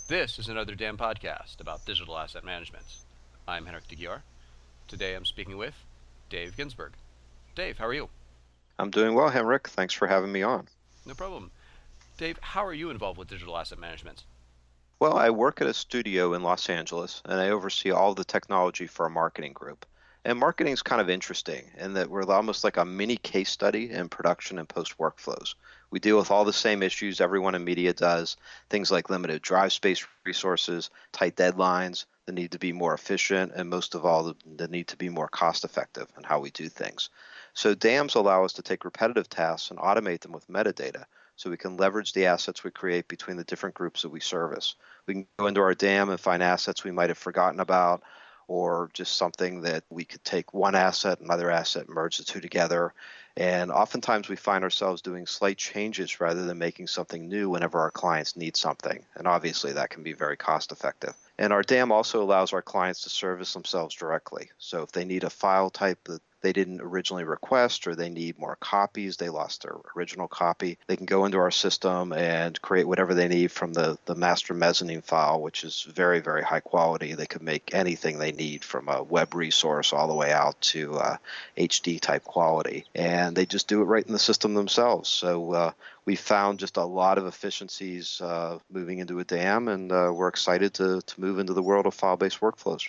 This is another damn podcast about digital asset management. I'm Henrik de Gior. Today I'm speaking with Dave Ginsberg. Dave, how are you? I'm doing well, Henrik. Thanks for having me on. No problem. Dave, how are you involved with digital asset management? Well, I work at a studio in Los Angeles, and I oversee all the technology for a marketing group. And marketing is kind of interesting in that we're almost like a mini case study in production and post workflows. We deal with all the same issues everyone in media does, things like limited drive space resources, tight deadlines, the need to be more efficient, and most of all, the need to be more cost effective in how we do things. So DAMs allow us to take repetitive tasks and automate them with metadata so we can leverage the assets we create between the different groups that we service. We can go into our DAM and find assets we might have forgotten about, or just something that we could take one asset, another asset, merge the two together. And oftentimes we find ourselves doing slight changes rather than making something new whenever our clients need something. And obviously that can be very cost effective. And our DAM also allows our clients to service themselves directly. So if they need a file type that they didn't originally request, or they need more copies, they lost their original copy, they can go into our system and create whatever they need from the master mezzanine file, which is very, very high quality. They could make anything they need from a web resource all the way out to HD type quality. And they just do it right in the system themselves. So we found just a lot of efficiencies moving into a DAM, and we're excited to move into the world of file-based workflows.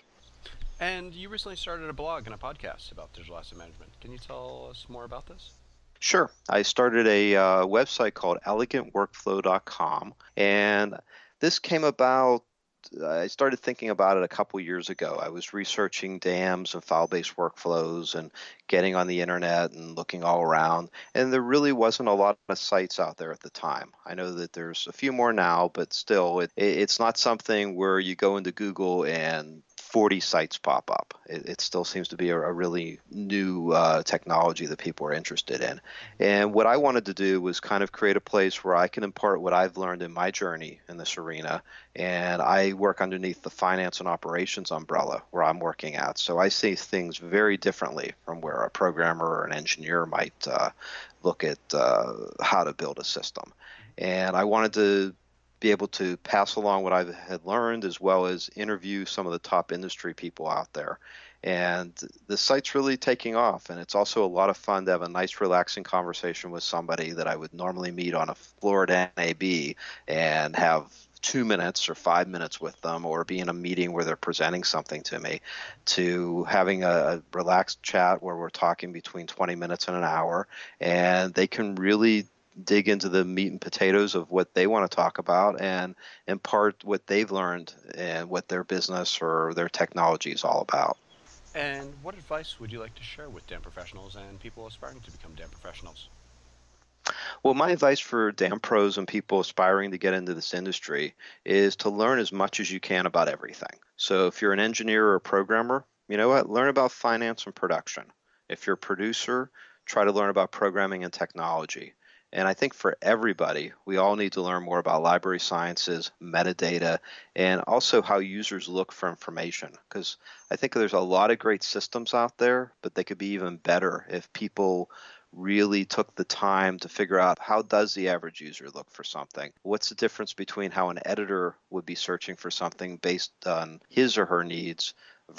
And you recently started a blog and a podcast about digital asset management. Can you tell us more about this? Sure. I started a website called elegantworkflow.com, and this came about. I started thinking about it a couple years ago. I was researching DAMs and file-based workflows and getting on the internet and looking all around, and there really wasn't a lot of sites out there at the time. I know that there's a few more now, but still, it's not something where you go into Google and 40 sites pop up. It still seems to be a really new technology that people are interested in. And what I wanted to do was kind of create a place where I can impart what I've learned in my journey in this arena. And I work underneath the finance and operations umbrella where I'm working at. So I see things very differently from where a programmer or an engineer might look at how to build a system. And I wanted to be able to pass along what I had learned, as well as interview some of the top industry people out there. And the site's really taking off, and it's also a lot of fun to have a nice, relaxing conversation with somebody that I would normally meet on a floor at NAB and have 2 minutes or 5 minutes with them, or be in a meeting where they're presenting something to me, to having a relaxed chat where we're talking between 20 minutes and an hour, and they can really dig into the meat and potatoes of what they want to talk about and impart what they've learned and what their business or their technology is all about. And what advice would you like to share with DAM professionals and people aspiring to become DAM professionals? Well, my advice for DAM pros and people aspiring to get into this industry is to learn as much as you can about everything. So if you're an engineer or a programmer, you know what? Learn about finance and production. If you're a producer, try to learn about programming and technology. And I think for everybody, we all need to learn more about library sciences, metadata, and also how users look for information. Because I think there's a lot of great systems out there, but they could be even better if people really took the time to figure out, how does the average user look for something? What's the difference between how an editor would be searching for something based on his or her needs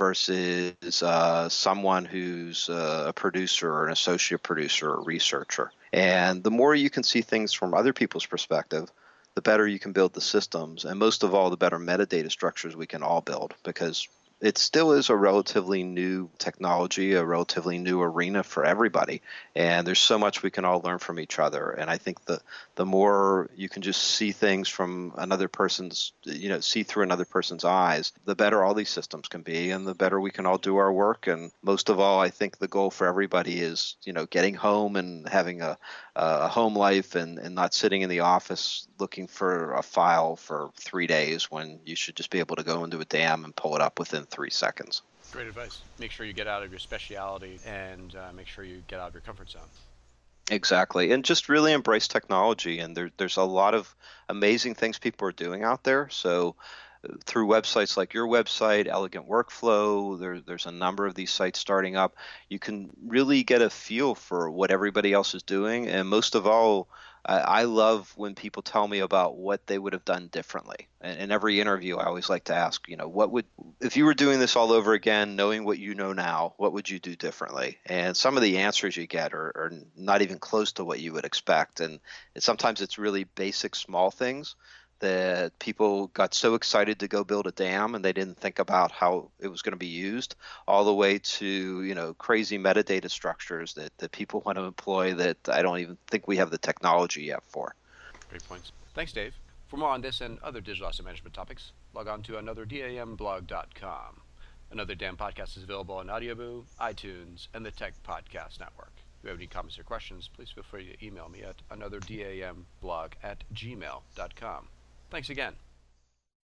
versus someone who's a producer or an associate producer or researcher. And the more you can see things from other people's perspective, the better you can build the systems, and most of all, the better metadata structures we can all build, because it still is a relatively new technology, a relatively new arena for everybody. And there's so much we can all learn from each other. And I think the more you can just see things from another person's, see through another person's eyes, the better all these systems can be, and the better we can all do our work. And most of all, I think the goal for everybody is, getting home and having a home life, and not sitting in the office looking for a file for 3 days when you should just be able to go into a DAM and pull it up within 3 seconds. Great advice. Make sure you get out of your speciality and make sure you get out of your comfort zone. Exactly. And just really embrace technology. And there's a lot of amazing things people are doing out there. So through websites like your website, Elegant Workflow. There's a number of these sites starting up. You can really get a feel for what everybody else is doing, and most of all, I love when people tell me about what they would have done differently. And in every interview, I always like to ask, what would, if you were doing this all over again, knowing what you know now, what would you do differently? And some of the answers you get are not even close to what you would expect. And sometimes it's really basic, small things that people got so excited to go build a dam and they didn't think about how it was going to be used, all the way to crazy metadata structures that people want to employ that I don't even think we have the technology yet for. Great points. Thanks, Dave. For more on this and other digital asset management topics, log on to anotherdamblog.com. Another Dam podcast is available on Audioboo, iTunes, and the Tech Podcast Network. If you have any comments or questions, please feel free to email me at anotherdamblog@gmail.com. Thanks again.